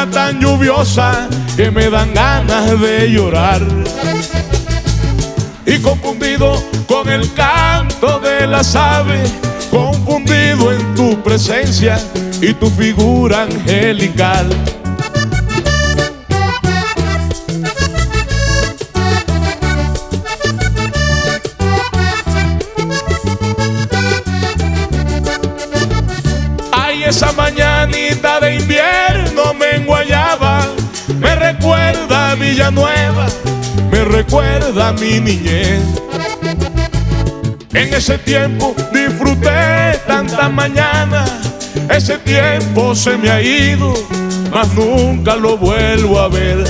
tan lluviosa que me dan ganas de llorar. Y confundido con el canto de las aves, confundido en tu presencia y tu figura angelical. Ay, esa mañanita de invierno me enguayaba, me recuerda a Villanueva, me recuerda a mi niñez. En ese tiempo disfruté tantas mañanas, ese tiempo se me ha ido, mas nunca lo vuelvo a ver.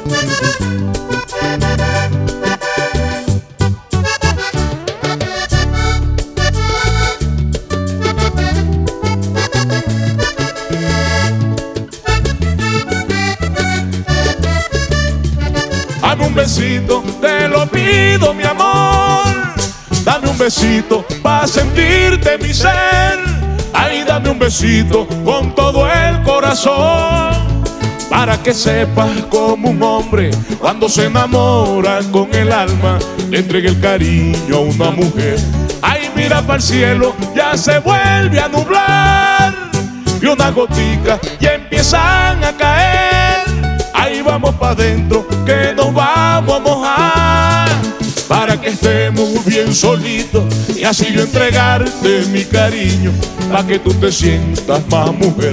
Dame un besito, te lo pido, mi amor. Dame un besito para sentirte mi ser. Ay, dame un besito con todo el corazón, para que sepas como un hombre cuando se enamora con el alma le entrega el cariño a una mujer. Ay, mira para el cielo, ya se vuelve a nublar y unas goticas ya empiezan a caer. Ahí vamos para adentro que nos vamos a mojar, para que estemos bien solitos y así yo entregarte mi cariño, para que tú te sientas más mujer.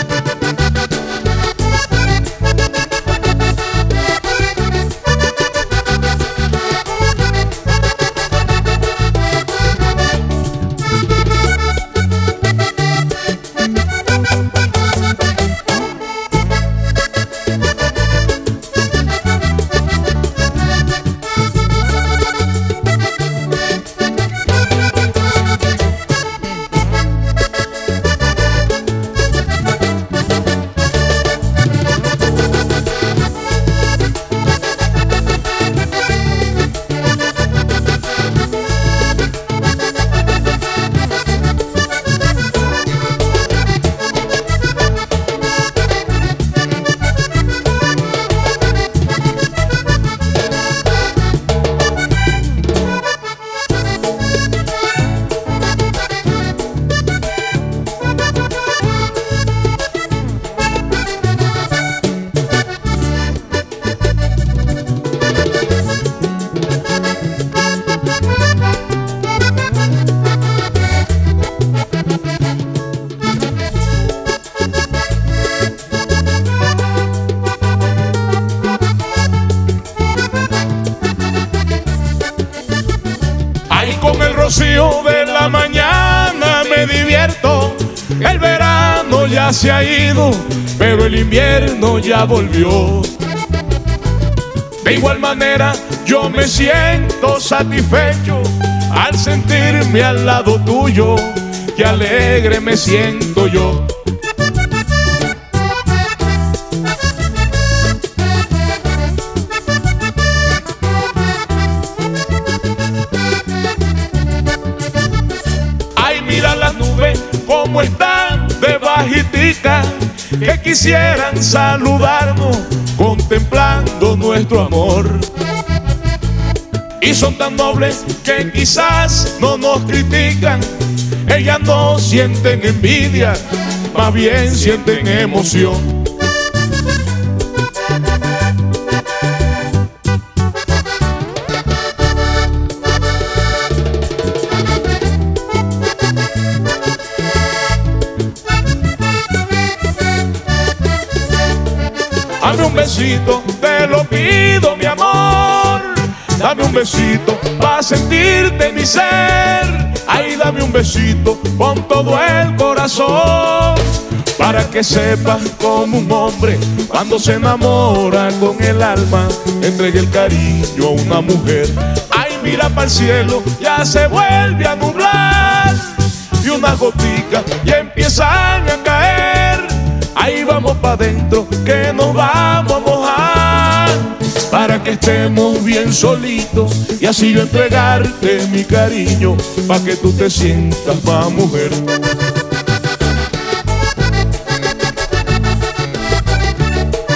Con el rocío de la mañana me divierto. El verano ya se ha ido, pero el invierno ya volvió. De igual manera yo me siento satisfecho al sentirme al lado tuyo, que alegre me siento yo. Mira las nubes como están de bajitica, que quisieran saludarnos contemplando nuestro amor. Y son tan nobles que quizás no nos critican. Ellas no sienten envidia, más bien sienten emoción. Dame un besito, te lo pido, mi amor. Dame un besito para sentirte mi ser. Ay, dame un besito con todo el corazón, para que sepas como un hombre cuando se enamora con el alma entrega el cariño a una mujer. Ay, mira para el cielo, ya se vuelve a nublar y unas goticas ya empiezan a caer. Ahí vamos para adentro que nos vamos a mojar, para que estemos bien solitos y así yo entregarte mi cariño, para que tú te sientas más mujer.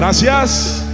Gracias.